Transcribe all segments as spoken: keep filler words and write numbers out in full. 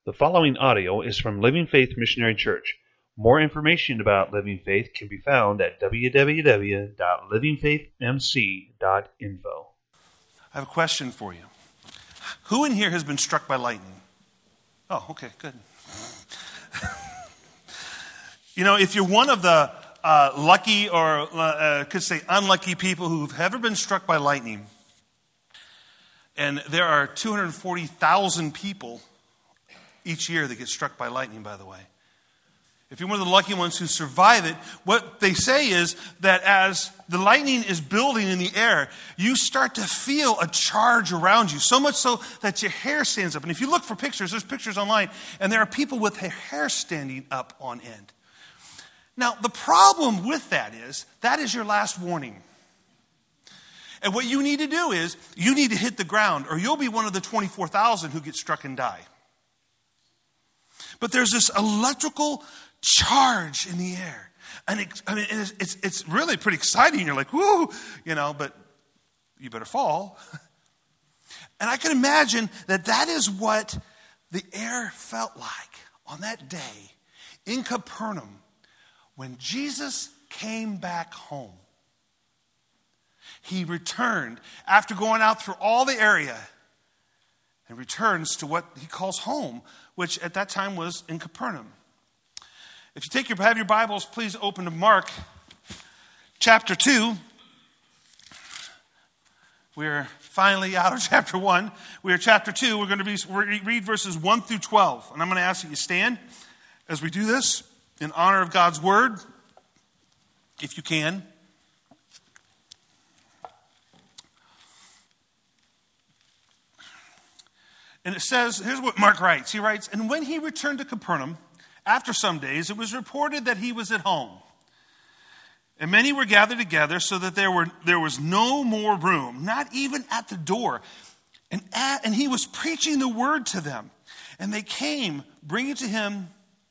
The following audio is from Living Faith Missionary Church. More information about Living Faith can be found at w w w dot living faith m c dot info. I have a question for you. Who in here has been struck by lightning? Oh, okay, good. You know, if you're one of the uh, lucky or uh, could say unlucky people who've ever been struck by lightning, and there are two hundred forty thousand people each year that get struck by lightning, by the way. If you're one of the lucky ones who survive it, what they say is that as the lightning is building in the air, you start to feel a charge around you, so much so that your hair stands up. And if you look for pictures, there's pictures online, and there are people with their hair standing up on end. Now, the problem with that is, that is your last warning. And what you need to do is, you need to hit the ground, or you'll be one of the twenty-four thousand who get struck and die. But there's this electrical charge in the air. And it, I mean, it's, it's, it's really pretty exciting. You're like, woo, you know, but you better fall. And I can imagine that that is what the air felt like on that day in Capernaum when Jesus came back home. He returned after going out through all the area and returns to what he calls home, which at that time was in Capernaum. If you take your have your Bibles, please open to Mark chapter two. We're finally out of chapter one. We are chapter two. We're going to be we're read verses one through twelve. And I'm going to ask that you stand as we do this in honor of God's word, if you can. And it says, here's what Mark writes. He writes, "And when he returned to Capernaum, after some days, it was reported that he was at home. And many were gathered together so that there were there was no more room, not even at the door. And, at, and he was preaching the word to them. And they came, bringing to him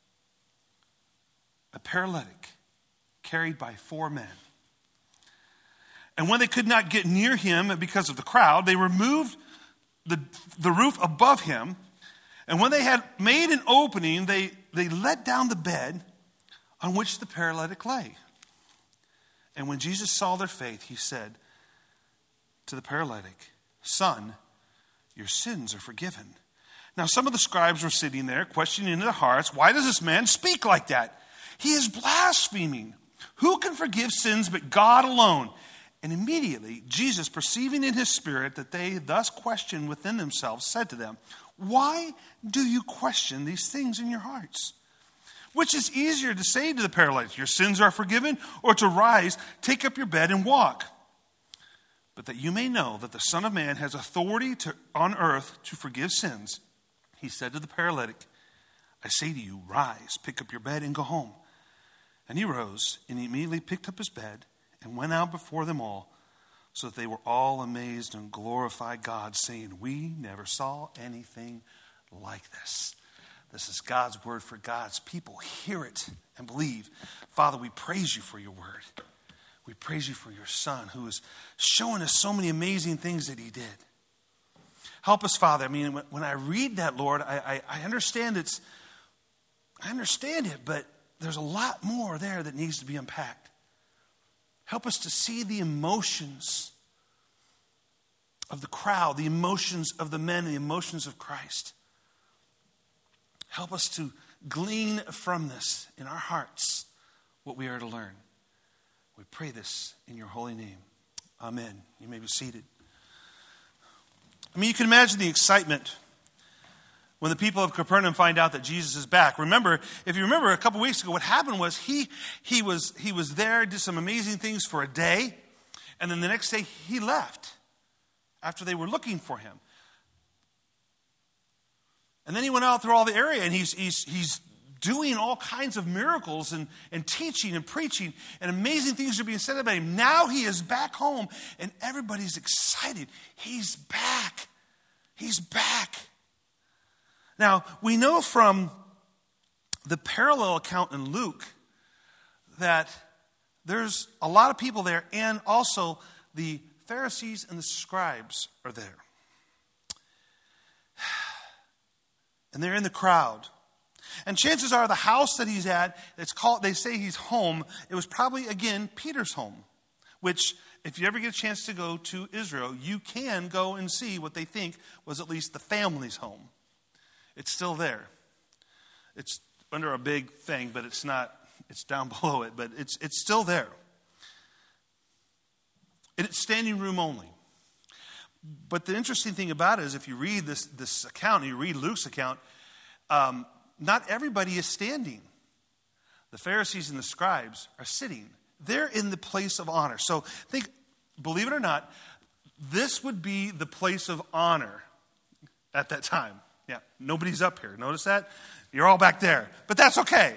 a paralytic carried by four men. And when they could not get near him because of the crowd, they removed the, the roof above him. And when they had made an opening, they, they let down the bed on which the paralytic lay. And when Jesus saw their faith, he said to the paralytic, 'Son, your sins are forgiven.' Now some of the scribes were sitting there, questioning in their hearts, 'Why does this man speak like that? He is blaspheming. Who can forgive sins but God alone?' And immediately Jesus, perceiving in his spirit that they thus questioned within themselves, said to them, 'Why do you question these things in your hearts? Which is easier to say to the paralytic, your sins are forgiven, or to rise, take up your bed and walk? But that you may know that the Son of Man has authority to, on earth to forgive sins,' he said to the paralytic, 'I say to you, rise, pick up your bed and go home.' And he rose and he immediately picked up his bed and went out before them all, so that they were all amazed and glorified God, saying, 'We never saw anything like this.'" This is God's word for God's people. Hear it and believe. Father, we praise you for your word. We praise you for your Son, who is showing us so many amazing things that he did. Help us, Father. I mean, when I read that, Lord, I, I, I understand it's, I understand it, but there's a lot more there that needs to be unpacked. Help us to see the emotions of the crowd, the emotions of the men, the emotions of Christ. Help us to glean from this in our hearts what we are to learn. We pray this in your holy name. Amen. You may be seated. I mean, you can imagine the excitement when the people of Capernaum find out that Jesus is back. Remember, if you remember a couple weeks ago, what happened was he, he, was, he was there, did some amazing things for a day, and then the next day he left after they were looking for him. And then he went out through all the area, and he's, he's, he's doing all kinds of miracles and, and teaching and preaching, and amazing things are being said about him. Now he is back home, and everybody's excited. He's back. He's back. Now, we know from the parallel account in Luke that there's a lot of people there, and also the Pharisees and the scribes are there. And they're in the crowd. And chances are the house that he's at, it's called, they say he's home, it was probably, again, Peter's home. Which, if you ever get a chance to go to Israel, you can go and see what they think was at least the family's home. It's still there. It's under a big thing, but it's not, it's down below it, but it's it's still there. And it's standing room only. But the interesting thing about it is if you read this, this account, and you read Luke's account, um, not everybody is standing. The Pharisees and the scribes are sitting. They're in the place of honor. So think, believe it or not, this would be the place of honor at that time. Yeah, nobody's up here. Notice that? You're all back there. But that's okay.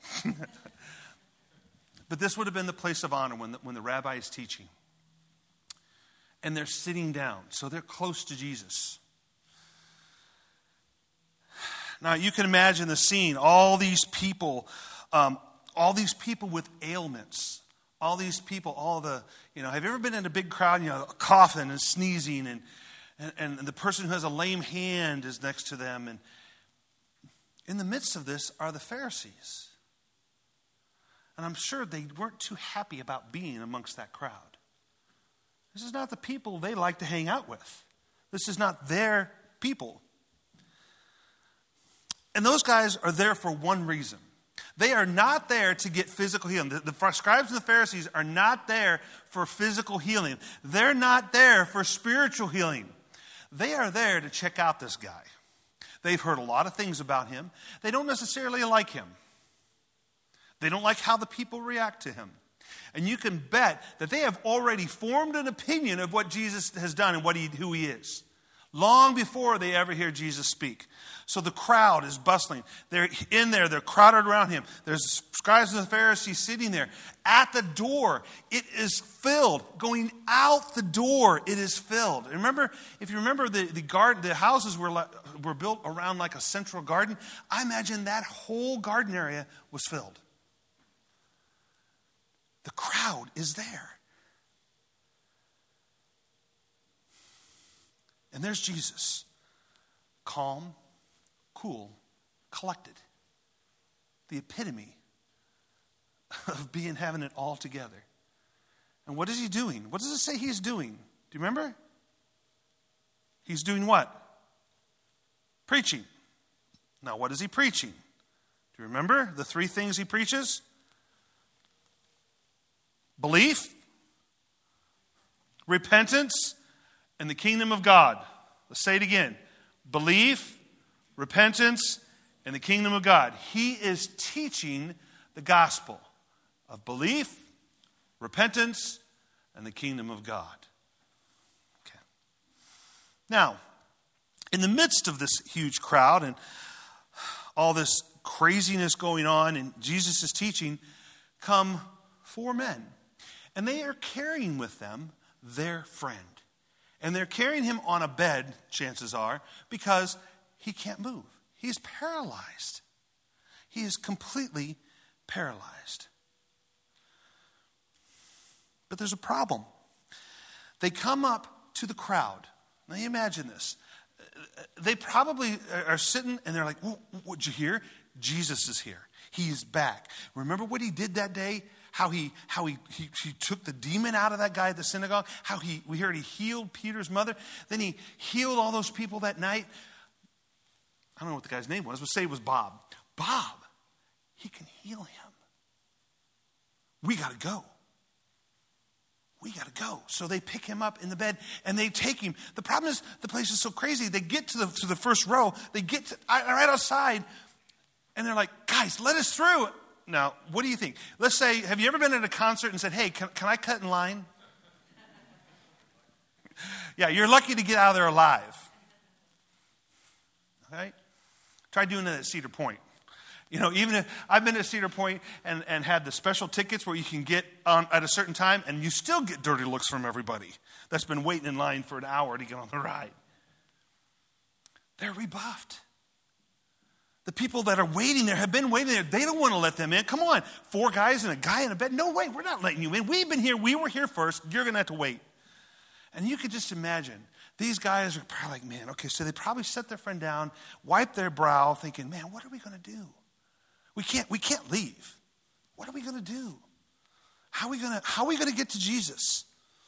But this would have been the place of honor when the, when the rabbi is teaching. And they're sitting down. So they're close to Jesus. Now, you can imagine the scene. All these people, um, all these people with ailments. All these people, all the, you know, have you ever been in a big crowd, you know, coughing and sneezing, and, and, and the person who has a lame hand is next to them. And in the midst of this are the Pharisees. And I'm sure they weren't too happy about being amongst that crowd. This is not the people they like to hang out with. This is not their people. And those guys are there for one reason. They are not there to get physical healing. The, the scribes and the Pharisees are not there for physical healing. They're not there for spiritual healing. They are there to check out this guy. They've heard a lot of things about him. They don't necessarily like him. They don't like how the people react to him. And you can bet that they have already formed an opinion of what Jesus has done and what he, who he is, long before they ever hear Jesus speak. So the crowd is bustling. They're in there. They're crowded around him. There's scribes and the Pharisees sitting there. At the door, it is filled. Going out the door, it is filled. Remember, if you remember, the, the garden, the houses were, were built around like a central garden. I imagine that whole garden area was filled. The crowd is there. And there's Jesus. Calm, cool, collected. The epitome of being having it all together. And what is he doing? What does it say he's doing? Do you remember? He's doing what? Preaching. Now, what is he preaching? Do you remember the three things he preaches? Belief, repentance, and the kingdom of God. Let's say it again. Belief, repentance, and the kingdom of God. He is teaching the gospel of belief, repentance, and the kingdom of God. Okay. Now, in the midst of this huge crowd and all this craziness going on and Jesus' teaching, come four men. And they are carrying with them their friend. And they're carrying him on a bed, chances are, because he can't move. He's paralyzed. He is completely paralyzed. But there's a problem. They come up to the crowd. Now you imagine this. They probably are sitting and they're like, what did you hear? Jesus is here. He's back. Remember what he did that day? How he how he, he he took the demon out of that guy at the synagogue. How he we heard he healed Peter's mother. Then he healed all those people that night. I don't know what the guy's name was. Let's say it was Bob. Bob, he can heal him. We got to go. We got to go. So they pick him up in the bed and they take him. The problem is the place is so crazy. They get to the to the first row. They get to, right outside, and they're like, guys, let us through. Now, what do you think? Let's say, have you ever been at a concert and said, hey, can, can I cut in line? Yeah, you're lucky to get out of there alive. Right? Try doing that at Cedar Point. You know, even if I've been at Cedar Point and, and had the special tickets where you can get on at a certain time and you still get dirty looks from everybody that's been waiting in line for an hour to get on the ride. They're rebuffed. The people that are waiting there have been waiting there. They don't want to let them in. Come on, four guys and a guy in a bed. No way, we're not letting you in. We've been here. We were here first. You're going to have to wait. And you could just imagine these guys are probably like, man, okay, so they probably set their friend down, wiped their brow, thinking, man, what are we going to do? We can't, we can't leave. What are we going to do? How are we going to, how are we going to get to Jesus?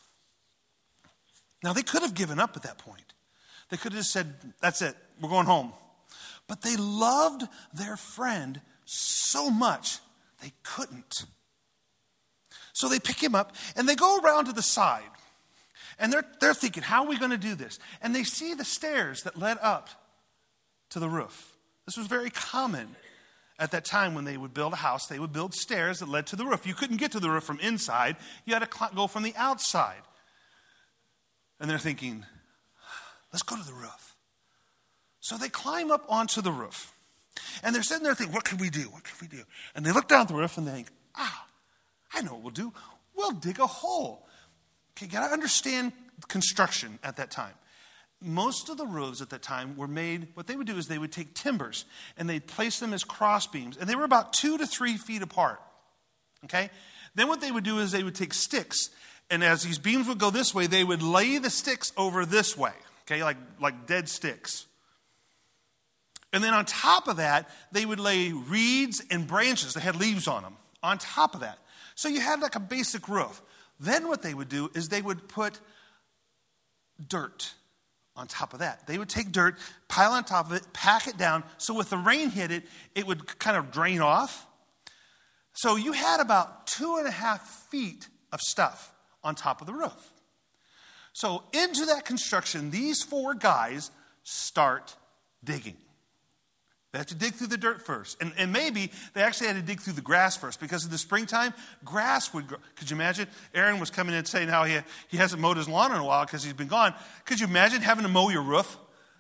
Now, they could have given up at that point. They could have just said, that's it, we're going home. But they loved their friend so much, they couldn't. So they pick him up, and they go around to the side. And they're, they're thinking, how are we going to do this? And they see the stairs that led up to the roof. This was very common at that time when they would build a house. They would build stairs that led to the roof. You couldn't get to the roof from inside. You had to cl- go from the outside. And they're thinking, let's go to the roof. So they climb up onto the roof. And they're sitting there thinking, what can we do? What can we do? And they look down at the roof and they think, ah, I know what we'll do. We'll dig a hole. Okay, you got to understand construction at that time. Most of the roofs at that time were made, what they would do is they would take timbers and they'd place them as cross beams. And they were about two to three feet apart. Okay? Then what they would do is they would take sticks. And as these beams would go this way, they would lay the sticks over this way. Okay, like, like dead sticks. And then on top of that, they would lay reeds and branches that had leaves on them on top of that. So you had like a basic roof. Then what they would do is they would put dirt on top of that. They would take dirt, pile on top of it, pack it down, so if the rain hit it, it would kind of drain off. So you had about two and a half feet of stuff on top of the roof. So into that construction, these four guys start digging. They have to dig through the dirt first. And, and maybe they actually had to dig through the grass first, because in the springtime, grass would grow. Could you imagine? Aaron was coming in saying how he, he hasn't mowed his lawn in a while because he's been gone. Could you imagine having to mow your roof?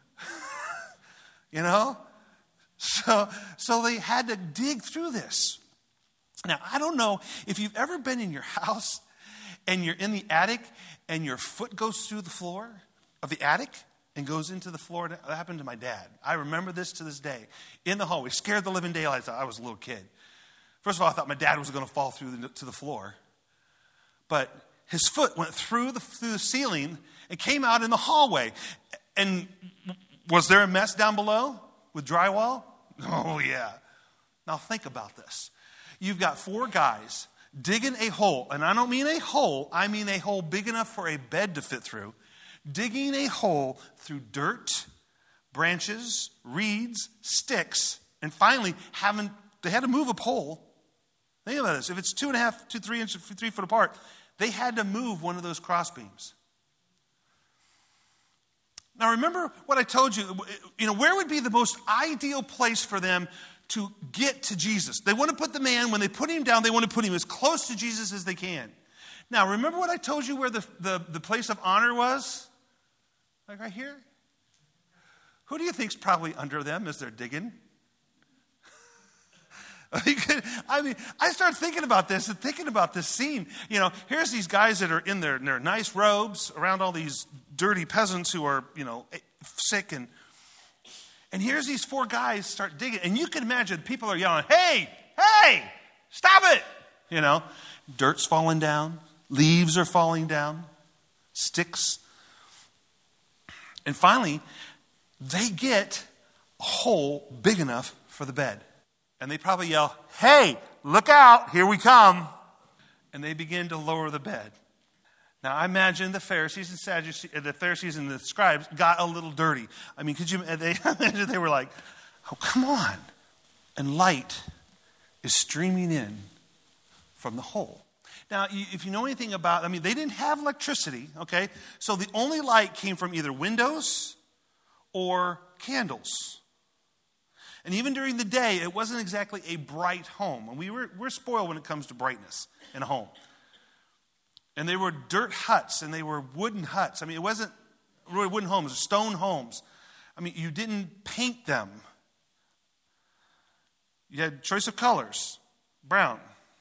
You know? So, so they had to dig through this. Now, I don't know if you've ever been in your house and you're in the attic and your foot goes through the floor of the attic and goes into the floor. That happened to my dad. I remember this to this day. In the hallway, scared the living daylights out. I was a little kid. First of all, I thought my dad was going to fall through the, to the floor. But his foot went through the, through the ceiling and came out in the hallway. And was there a mess down below with drywall? Oh, yeah. Now think about this. You've got four guys digging a hole. And I don't mean a hole. I mean a hole big enough for a bed to fit through. Digging a hole through dirt, branches, reeds, sticks, and finally having, they had to move a pole. Think about this. If it's two and a half, two, three inches, three foot apart, they had to move one of those cross beams. Now remember what I told you, you know, where would be the most ideal place for them to get to Jesus? They want to put the man, when they put him down, they want to put him as close to Jesus as they can. Now remember what I told you where the, the, the place of honor was? Like right here? Who do you think's probably under them as they're digging? I mean, I started thinking about this and thinking about this scene. You know, here's these guys that are in their, in their nice robes around all these dirty peasants who are, you know, sick. And, and here's these four guys start digging. And you can imagine people are yelling, hey, hey, stop it. You know, dirt's falling down. Leaves are falling down. Sticks. And finally, they get a hole big enough for the bed. And they probably yell, hey, look out, here we come. And they begin to lower the bed. Now, I imagine the Pharisees and Sadducees, the Pharisees and the scribes got a little dirty. I mean, could you they, imagine they were like, oh, come on. And light is streaming in from the hole. Now, if you know anything about, I mean, they didn't have electricity, okay? So the only light came from either windows or candles. And even during the day, it wasn't exactly a bright home. And we were, we're spoiled when it comes to brightness in a home. And they were dirt huts, and they were wooden huts. I mean, it wasn't really wooden homes, it was stone homes. I mean, you didn't paint them. You had choice of colors, brown.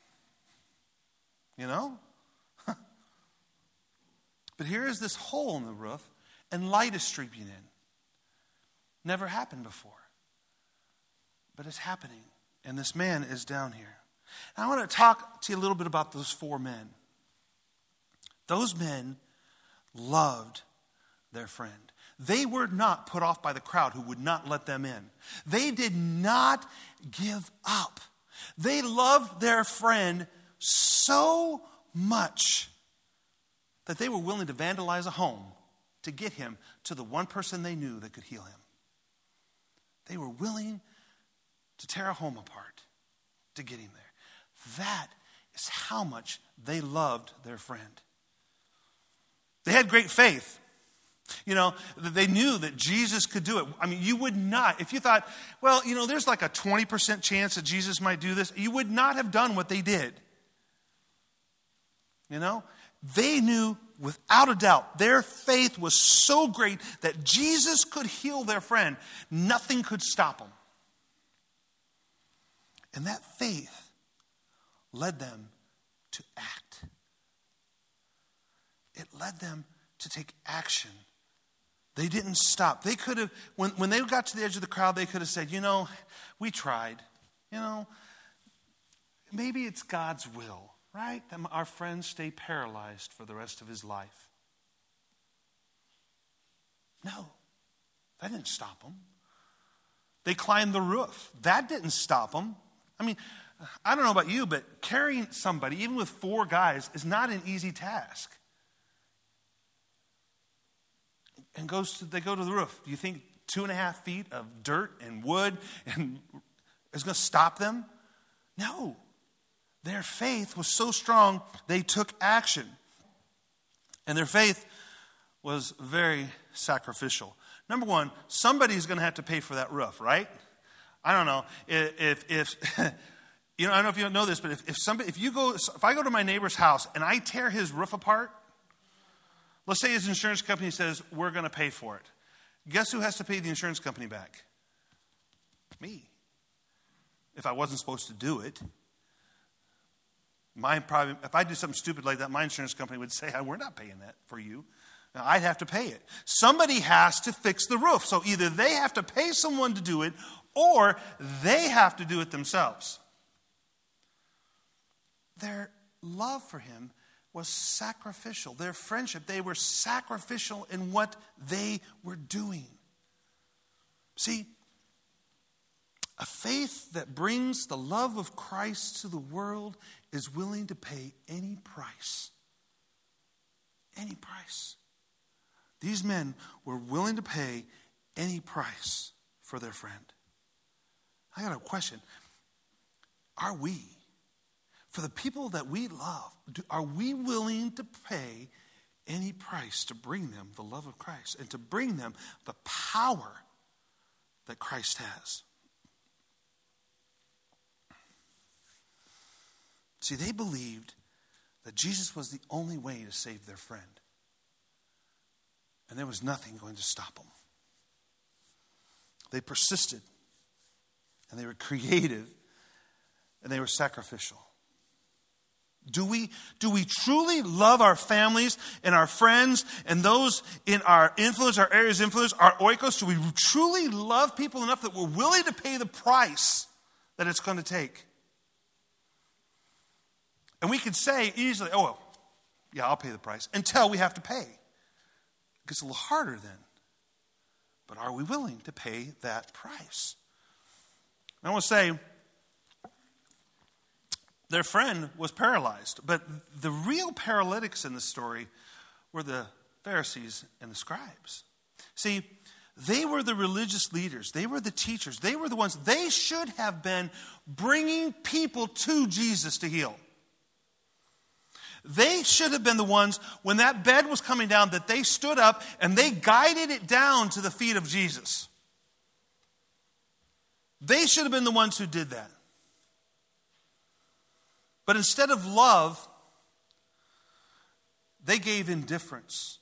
You know? But here is this hole in the roof, and light is streaming in. Never happened before. But it's happening. And this man is down here. Now, I want to talk to you a little bit about those four men. Those men loved their friend. They were not put off by the crowd who would not let them in. They did not give up. They loved their friend so much that they were willing to vandalize a home to get him to the one person they knew that could heal him. They were willing to tear a home apart to get him there. That is how much they loved their friend. They had great faith. You know, they knew that Jesus could do it. I mean, you would not, if you thought, well, you know, there's like a twenty percent chance that Jesus might do this, you would not have done what they did. You know, they knew without a doubt, their faith was so great that Jesus could heal their friend. Nothing could stop them. And that faith led them to act. It led them to take action. They didn't stop. They could have, when, when they got to the edge of the crowd, they could have said, you know, we tried. You know, maybe it's God's will, right? That our friend stay paralyzed for the rest of his life. No, that didn't stop them. They climbed the roof. That didn't stop them. I mean, I don't know about you, but carrying somebody, even with four guys, is not an easy task. And goes to, they go to the roof. Do you think two and a half feet of dirt and wood and is going to stop them? No. Their faith was so strong, they took action. And their faith was very sacrificial. Number one, somebody's going to have to pay for that roof, right? I don't know if if you know. I don't know if you don't know this, but if, if somebody, if you go, if I go to my neighbor's house and I tear his roof apart, let's say his insurance company says we're going to pay for it. Guess who has to pay the insurance company back? Me. If I wasn't supposed to do it, my probably if I did something stupid like that, my insurance company would say, "We're not paying that for you." Now, I'd have to pay it. Somebody has to fix the roof. So either they have to pay someone to do it, or they have to do it themselves. Their love for him was sacrificial. Their friendship, they were sacrificial in what they were doing. See, a faith that brings the love of Christ to the world is willing to pay any price. Any price. These men were willing to pay any price for their friend. I got a question. Are we, for the people that we love, do, are we willing to pay any price to bring them the love of Christ and to bring them the power that Christ has? See, they believed that Jesus was the only way to save their friend. And there was nothing going to stop them. They persisted. And they were creative. And they were sacrificial. Do we, do we truly love our families and our friends and those in our influence, our areas of influence, our oikos? Do we truly love people enough that we're willing to pay the price that it's going to take? And we could say easily, oh, well, yeah, I'll pay the price, until we have to pay. It gets a little harder then. But are we willing to pay that price? I want to say, their friend was paralyzed. But the real paralytics in the story were the Pharisees and the scribes. See, they were the religious leaders. They were the teachers. They were the ones, they should have been bringing people to Jesus to heal. They should have been the ones, when that bed was coming down, that they stood up and they guided it down to the feet of Jesus. They should have been the ones who did that. But instead of love, they gave indifference.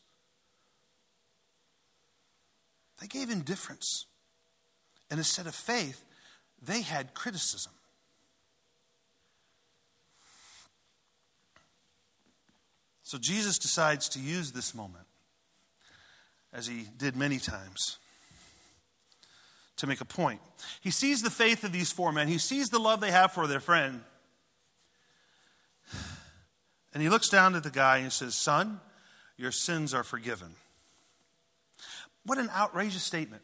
They gave indifference. And instead of faith, they had criticism. So Jesus decides to use this moment, as he did many times, to make a point. He sees the faith of these four men. He sees the love they have for their friend. And he looks down at the guy and says, "Son, your sins are forgiven." What an outrageous statement.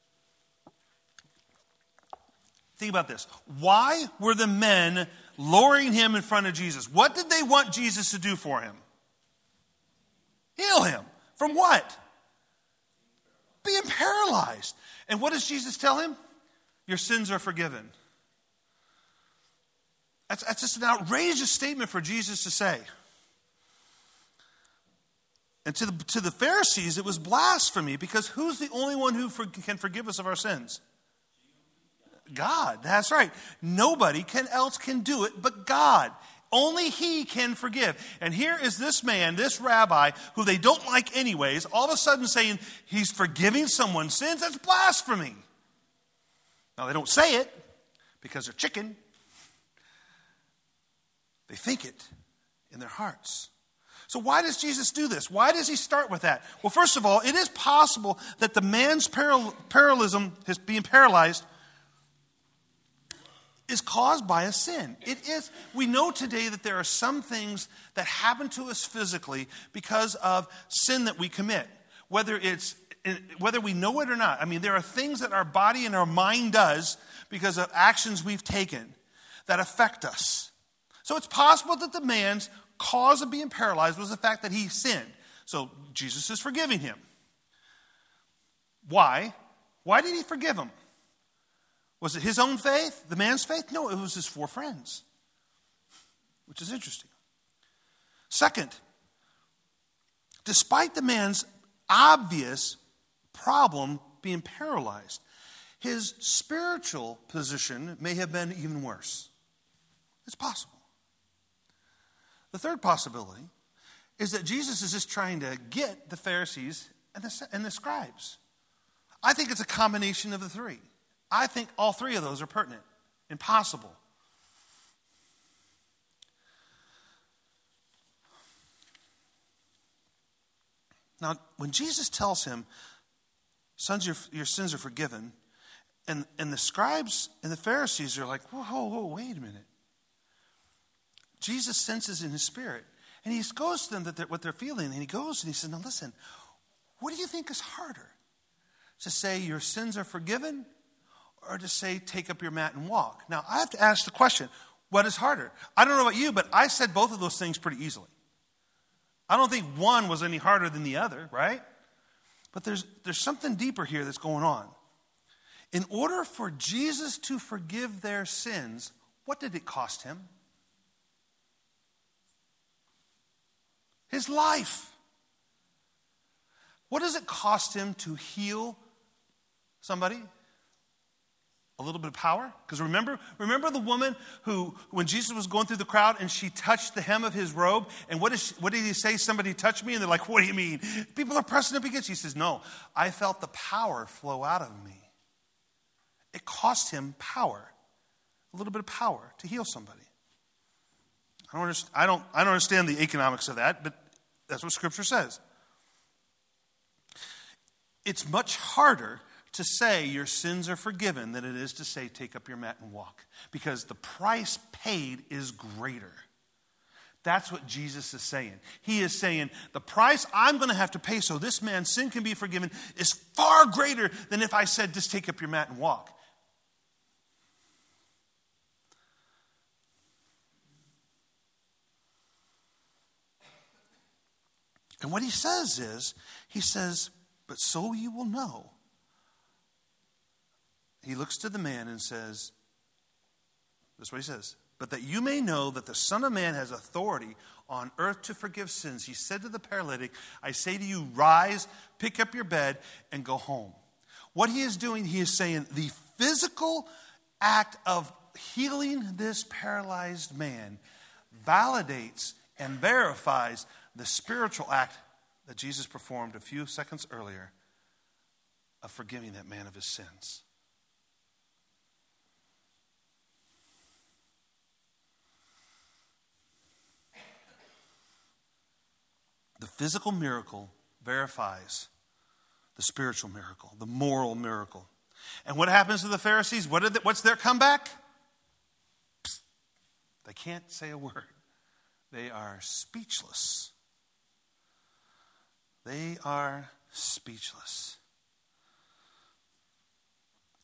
Think about this. Why were the men lowering him in front of Jesus? What did they want Jesus to do for him? Heal him. From what? Being paralyzed. And what does Jesus tell him? Your sins are forgiven. That's, that's just an outrageous statement for Jesus to say. And to the, to the Pharisees, it was blasphemy, because who's the only one who for, can forgive us of our sins? God. That's right. Nobody can else can do it but God. Only he can forgive. And here is this man, this rabbi, who they don't like anyways, all of a sudden saying he's forgiving someone's sins. That's blasphemy. Now, they don't say it because they're chicken. They think it in their hearts. So why does Jesus do this? Why does he start with that? Well, first of all, it is possible that the man's paral- paralysm, his being paralyzed, is caused by a sin. It is. We know today that there are some things that happen to us physically because of sin that we commit, whether it's whether we know it or not. I mean, there are things that our body and our mind does because of actions we've taken that affect us. So it's possible that the man's cause of being paralyzed was the fact that he sinned. So Jesus is forgiving him. Why? Why did he forgive him? Was it his own faith, the man's faith? No, it was his four friends, which is interesting. Second, despite the man's obvious problem being paralyzed, his spiritual position may have been even worse. It's possible. The third possibility is that Jesus is just trying to get the Pharisees and the, and the scribes. I think it's a combination of the three. I think all three of those are pertinent and possible. Now, when Jesus tells him, sons, your, your sins are forgiven, and, and the scribes and the Pharisees are like, whoa, whoa, whoa, wait a minute. Jesus senses in his spirit, and he goes to them that they're, what they're feeling, and he goes and he says, now listen, what do you think is harder? To say your sins are forgiven, or to say take up your mat and walk? Now, I have to ask the question, what is harder? I don't know about you, but I said both of those things pretty easily. I don't think one was any harder than the other, right? But there's, there's something deeper here that's going on. In order for Jesus to forgive their sins, what did it cost him? His life. What does it cost him to heal somebody? A little bit of power? Because remember, remember the woman who, when Jesus was going through the crowd and she touched the hem of his robe, and what, is she, what did he say? Somebody touched me? And they're like, what do you mean? People are pressing up against you. He says, no, I felt the power flow out of me. It cost him power, a little bit of power to heal somebody. I don't understand, I don't, I don't understand the economics of that, but that's what Scripture says. It's much harder to say your sins are forgiven than it is to say take up your mat and walk, because the price paid is greater. That's what Jesus is saying. He is saying the price I'm going to have to pay so this man's sin can be forgiven is far greater than if I said just take up your mat and walk. And what he says is, he says, but so you will know. He looks to the man and says, this is what he says, but that you may know that the Son of Man has authority on earth to forgive sins. He said to the paralytic, I say to you, rise, pick up your bed, and go home. What he is doing, he is saying the physical act of healing this paralyzed man validates and verifies the spiritual act that Jesus performed a few seconds earlier of forgiving that man of his sins. The physical miracle verifies the spiritual miracle, the moral miracle. And what happens to the Pharisees? What are the, what's their comeback? Psst. They can't say a word. They are speechless. They are speechless.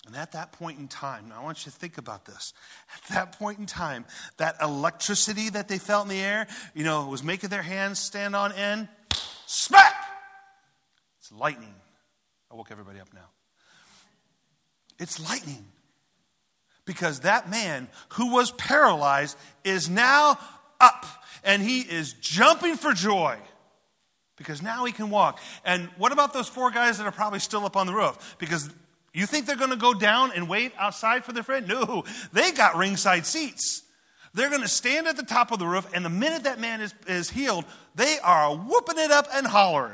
And at that point in time, now I want you to think about this. At that point in time, that electricity that they felt in the air, you know, was making their hands stand on end. Smack! It's lightning. I woke everybody up now. It's lightning. Because that man who was paralyzed is now up. And he is jumping for joy. Because now he can walk. And what about those four guys that are probably still up on the roof? Because you think they're going to go down and wait outside for their friend? No, they got ringside seats. They're going to stand at the top of the roof, and the minute that man is, is healed, they are whooping it up and hollering.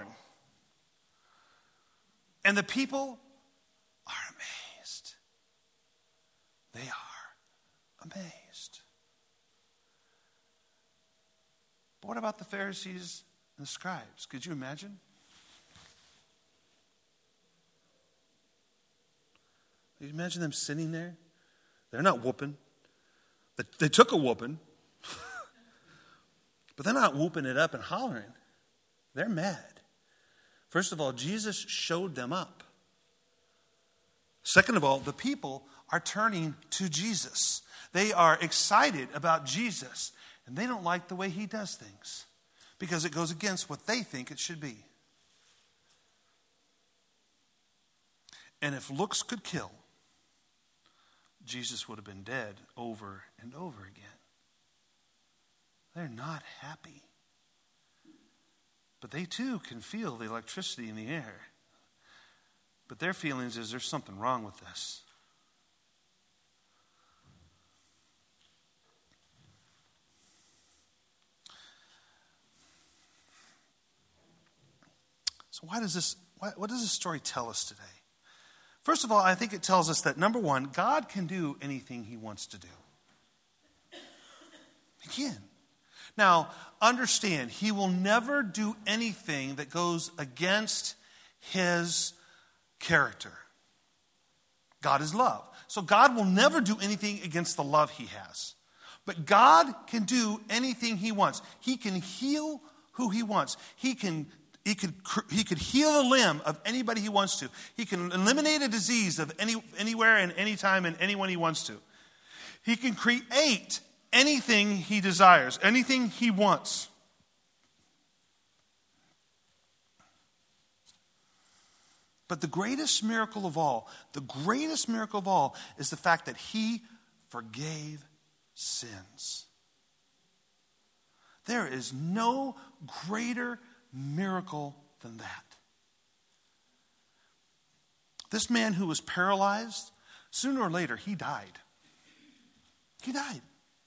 And the people are amazed. They are amazed. But what about the Pharisees and the scribes? Could you imagine? Can you imagine them sitting there? They're not whooping. They took a whooping. But they're not whooping it up and hollering. They're mad. First of all, Jesus showed them up. Second of all, the people are turning to Jesus. They are excited about Jesus. And they don't like the way he does things. Because it goes against what they think it should be. And if looks could kill, Jesus would have been dead over and over again. They're not happy. But they too can feel the electricity in the air. But their feelings is there's something wrong with this. So why does this, what does this story tell us today? First of all, I think it tells us that, number one, God can do anything he wants to do. He can. Now, understand, he will never do anything that goes against his character. God is love. So God will never do anything against the love he has. But God can do anything he wants. He can heal who he wants. He can He could, he could heal a limb of anybody he wants to. He can eliminate a disease of any, anywhere and anytime and anyone he wants to. He can create anything he desires, anything he wants. But the greatest miracle of all, the greatest miracle of all is the fact that he forgave sins. There is no greater miracle than that. This man who was paralyzed, sooner or later, he died. He died.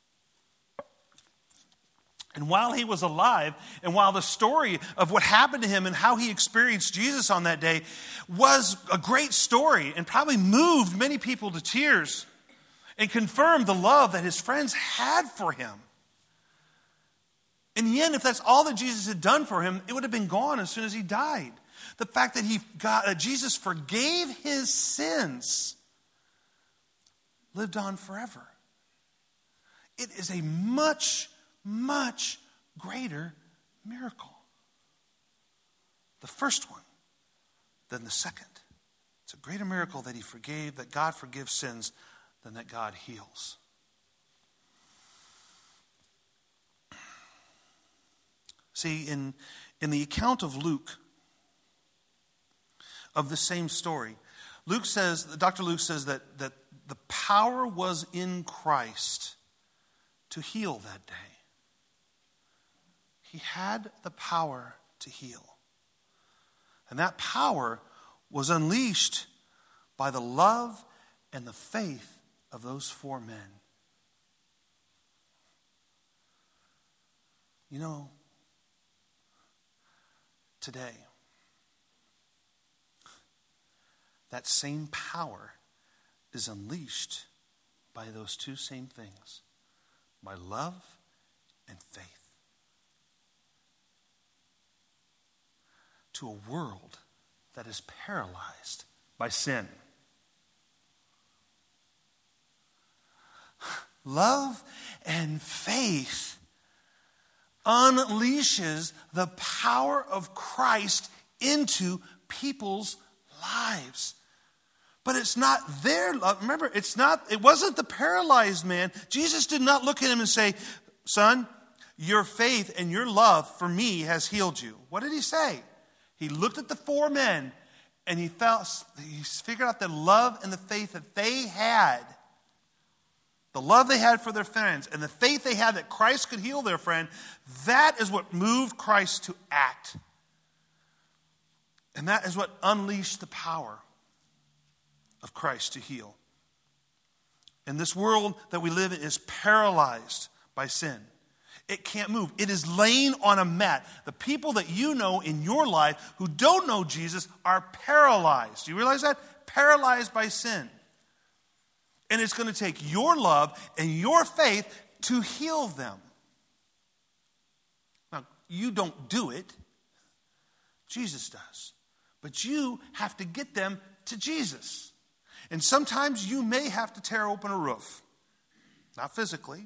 And while he was alive, and while the story of what happened to him and how he experienced Jesus on that day was a great story and probably moved many people to tears and confirmed the love that his friends had for him. In the end, if that's all that Jesus had done for him, it would have been gone as soon as he died. The fact that he got, uh, Jesus forgave his sins lived on forever. It is a much, much greater miracle. The first one than the second. It's a greater miracle that he forgave, that God forgives sins, than that God heals. See, in, in the account of Luke, of the same story, Luke says, Doctor Luke says that, that the power was in Christ to heal that day. He had the power to heal. And that power was unleashed by the love and the faith of those four men. You know, today, that same power is unleashed by those two same things, by love and faith. To a world that is paralyzed by sin. Love and faith unleashes the power of Christ into people's lives. But it's not their love. Remember, it's not, it wasn't the paralyzed man. Jesus did not look at him and say, son, your faith and your love for me has healed you. What did he say? He looked at the four men and he felt, he figured out the love and the faith that they had. The love they had for their friends and the faith they had that Christ could heal their friend. That is what moved Christ to act. And that is what unleashed the power of Christ to heal. And this world that we live in is paralyzed by sin. It can't move. It is laying on a mat. The people that you know in your life who don't know Jesus are paralyzed. Do you realize that? Paralyzed by sin. And it's going to take your love and your faith to heal them. Now, you don't do it. Jesus does. But you have to get them to Jesus. And sometimes you may have to tear open a roof. Not physically.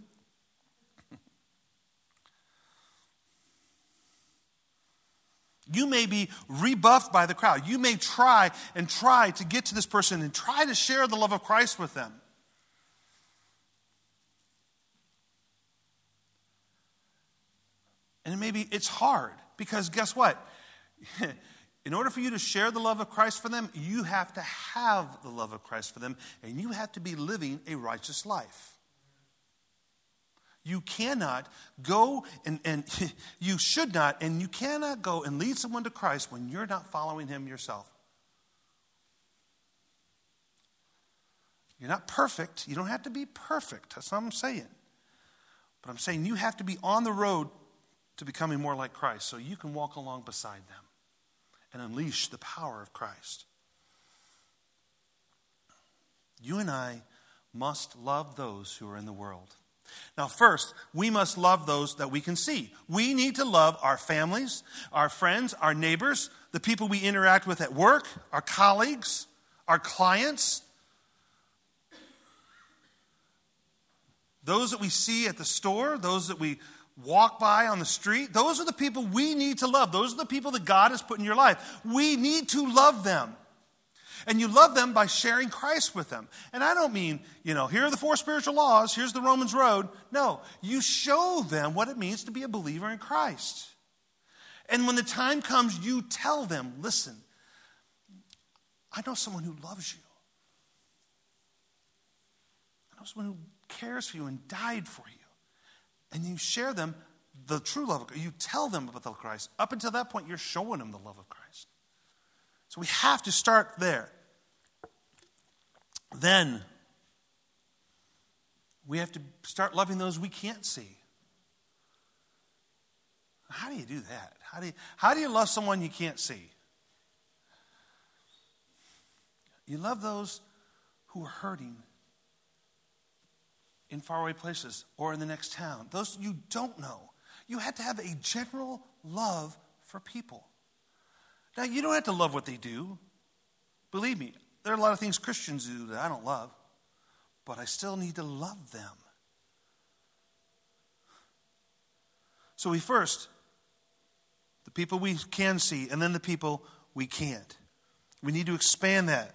You may be rebuffed by the crowd. You may try and try to get to this person and try to share the love of Christ with them. And maybe it's hard because guess what? In order for you to share the love of Christ for them, you have to have the love of Christ for them, and you have to be living a righteous life. You cannot go and, and you should not, and you cannot go and lead someone to Christ when you're not following him yourself. You're not perfect. You don't have to be perfect. That's what I'm saying. But I'm saying you have to be on the road to becoming more like Christ so you can walk along beside them and unleash the power of Christ. You and I must love those who are in the world. Now, first, we must love those that we can see. We need to love our families, our friends, our neighbors, the people we interact with at work, our colleagues, our clients, those that we see at the store, those that we walk by on the street. Those are the people we need to love. Those are the people that God has put in your life. We need to love them. And you love them by sharing Christ with them. And I don't mean, you know, here are the four spiritual laws, here's the Romans road. No, you show them what it means to be a believer in Christ. And when the time comes, you tell them, listen, I know someone who loves you. I know someone who cares for you and died for you. And you share them the true love of Christ. You tell them about the love of Christ. Up until that point, you're showing them the love of Christ. So we have to start there. Then we have to start loving those we can't see. How do you do that? How do you, how do you love someone you can't see? You love those who are hurting in faraway places or in the next town. Those you don't know. You have to have a general love for people. Now, you don't have to love what they do. Believe me, there are a lot of things Christians do that I don't love, but I still need to love them. So we first, the people we can see, and then the people we can't. We need to expand that.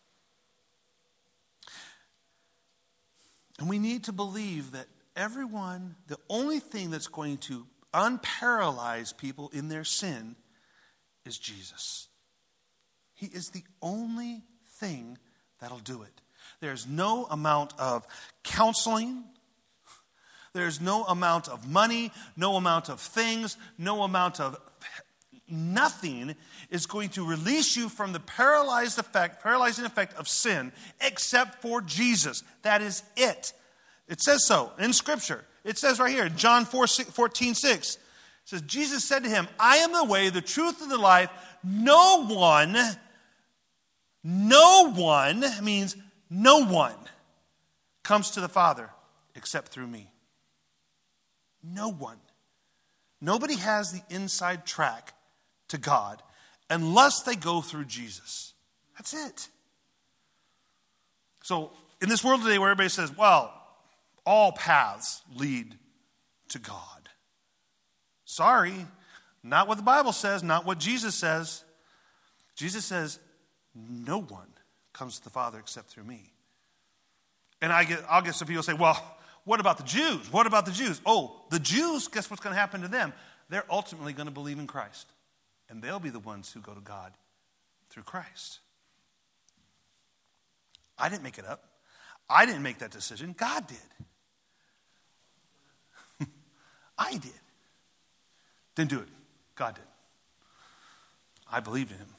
And we need to believe that everyone, the only thing that's going to unparalyze people in their sin is Jesus. He is the only thing that'll do it. There's no amount of counseling. There's no amount of money, no amount of things, no amount of nothing is going to release you from the paralyzed effect, paralyzing effect of sin except for Jesus. That is it. It says so in Scripture. It says right here, John fourteen six. It says, Jesus said to him, I am the way, the truth, and the life. No one, no one means no one comes to the Father except through me. No one. Nobody has the inside track to God unless they go through Jesus. That's it. So in this world today where everybody says, well, all paths lead to God. Sorry, not what the Bible says, not what Jesus says. Jesus says, no one comes to the Father except through me. And I get, I'll get some people say, well, what about the Jews? What about the Jews? Oh, the Jews, guess what's going to happen to them? They're ultimately going to believe in Christ. And they'll be the ones who go to God through Christ. I didn't make it up. I didn't make that decision. God did. I did. Didn't do it. God did. I believed in him.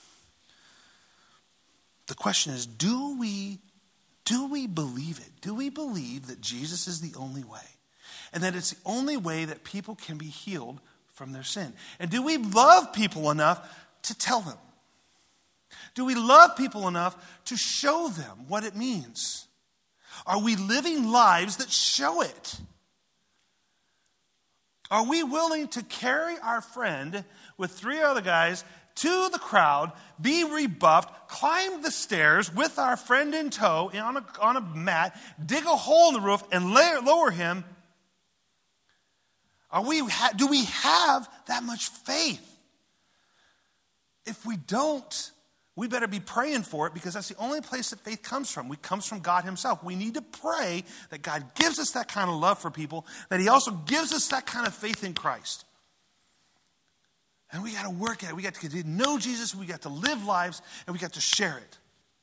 The question is, do we, do we believe it? Do we believe that Jesus is the only way? And that it's the only way that people can be healed from their sin? And do we love people enough to tell them? Do we love people enough to show them what it means? Are we living lives that show it? Are we willing to carry our friend with three other guys to the crowd, be rebuffed, climb the stairs with our friend in tow on a, on a mat, dig a hole in the roof, and lay, lower him? Are we? Do we have that much faith? If we don't, we better be praying for it, because that's the only place that faith comes from. It comes from God himself. We need to pray that God gives us that kind of love for people, that he also gives us that kind of faith in Christ. And we got to work at it. We got to know Jesus. We got to live lives, and we got to share it.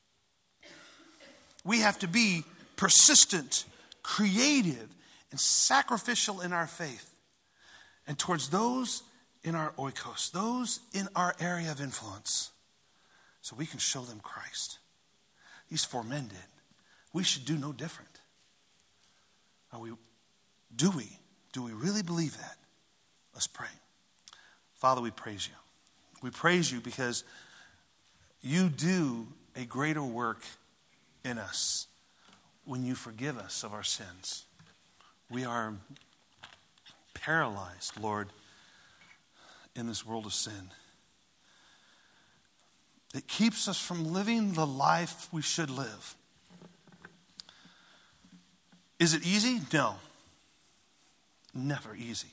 We have to be persistent, creative, and sacrificial in our faith. And towards those in our oikos, those in our area of influence, so we can show them Christ. These four men did. We should do no different. Are we? Do we? Do we really believe that? Let's pray. Father, we praise you. We praise you because you do a greater work in us when you forgive us of our sins. We are paralyzed, Lord, in this world of sin. It keeps us from living the life we should live. Is it easy? No. Never easy.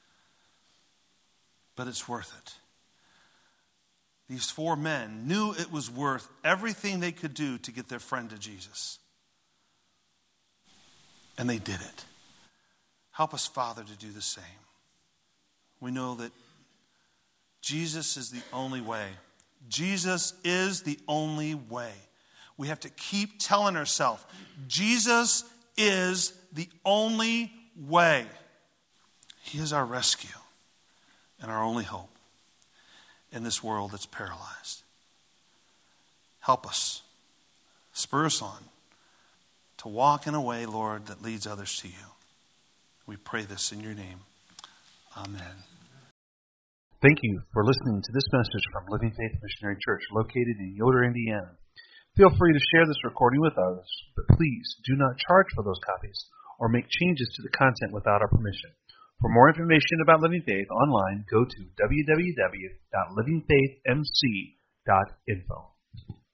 But it's worth it. These four men knew it was worth everything they could do to get their friend to Jesus. And they did it. Help us, Father, to do the same. We know that Jesus is the only way. Jesus is the only way. We have to keep telling ourselves, Jesus is the only way. He is our rescue and our only hope in this world that's paralyzed. Help us. Spur us on to walk in a way, Lord, that leads others to you. We pray this in your name. Amen. Thank you for listening to this message from Living Faith Missionary Church located in Yoder, Indiana. Feel free to share this recording with others, but please do not charge for those copies or make changes to the content without our permission. For more information about Living Faith online, go to w w w dot living faith m c dot info.